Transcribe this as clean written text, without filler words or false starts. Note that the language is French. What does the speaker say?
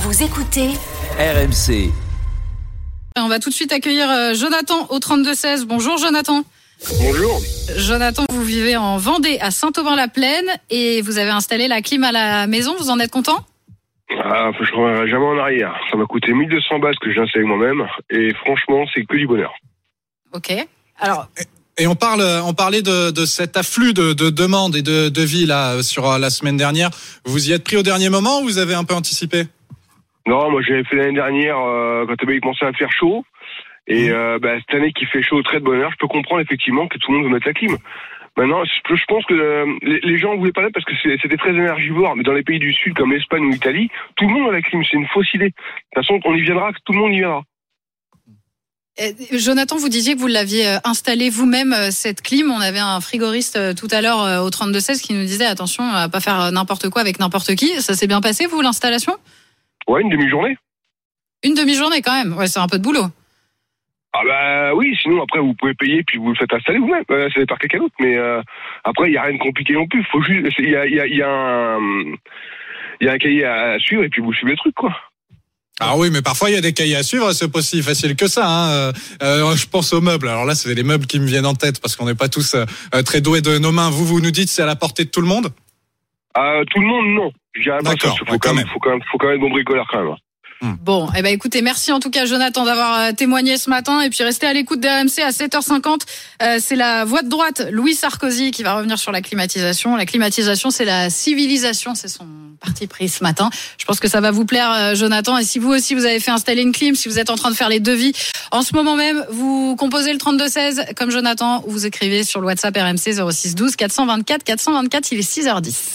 Vous écoutez RMC. On va tout de suite accueillir Jonathan au 32-16. Bonjour Jonathan. Bonjour. Jonathan, vous vivez en Vendée, à Saint-Aubin-la-Plaine, et vous avez installé la clim à la maison. Vous en êtes content ? Je ne reviendrai jamais en arrière. Ça m'a coûté 1200 balles que j'ai installé moi-même, et franchement, c'est que du bonheur. Ok. Alors. Et on parlait de cet afflux de demandes et de devis là sur la semaine dernière. Vous y êtes pris au dernier moment ou vous avez un peu anticipé ? Non, moi j'avais fait l'année dernière quand il commençait à faire chaud. Et cette année qui fait chaud, très de bonheur, je peux comprendre effectivement que tout le monde veut mettre la clim. Maintenant, je pense que les gens voulaient pas mettre parce que c'était très énergivore. Mais dans les pays du Sud comme l'Espagne ou l'Italie, tout le monde a la clim. C'est une fausse idée. De toute façon, on y viendra, tout le monde y viendra. Jonathan, vous disiez que vous l'aviez installé vous-même, cette clim. On avait un frigoriste tout à l'heure au 32-16 qui nous disait attention à pas faire n'importe quoi avec n'importe qui. Ça s'est bien passé, vous, l'installation ? Ouais, une demi-journée. Une demi-journée quand même. Ouais, c'est un peu de boulot. Ah bah oui, sinon après vous pouvez payer puis vous le faites installer vous-même. C'est par quelqu'un d'autre. Mais après il y a rien de compliqué non plus. Faut juste, il y a un cahier à suivre et puis vous suivez le truc quoi. Ah oui, mais parfois il y a des cahiers à suivre, c'est pas si facile que ça. Je pense aux meubles. Alors là, c'est les meubles qui me viennent en tête parce qu'on n'est pas tous très doués de nos mains. Vous nous dites c'est à la portée de tout le monde ? Tout le monde non. D'accord. Faut quand même être bon bricoleur quand même. Bon, écoutez, merci en tout cas Jonathan d'avoir témoigné ce matin et puis restez à l'écoute d'RMC à 7h50. C'est la voix de droite, Louis Sarkozy, qui va revenir sur la climatisation. La climatisation, c'est la civilisation, c'est son parti pris ce matin. Je pense que ça va vous plaire Jonathan, et si vous aussi vous avez fait installer une clim, si vous êtes en train de faire les devis en ce moment même, vous composez le 32-16 comme Jonathan ou vous écrivez sur le WhatsApp RMC 06 12 424 424, il est 6h10.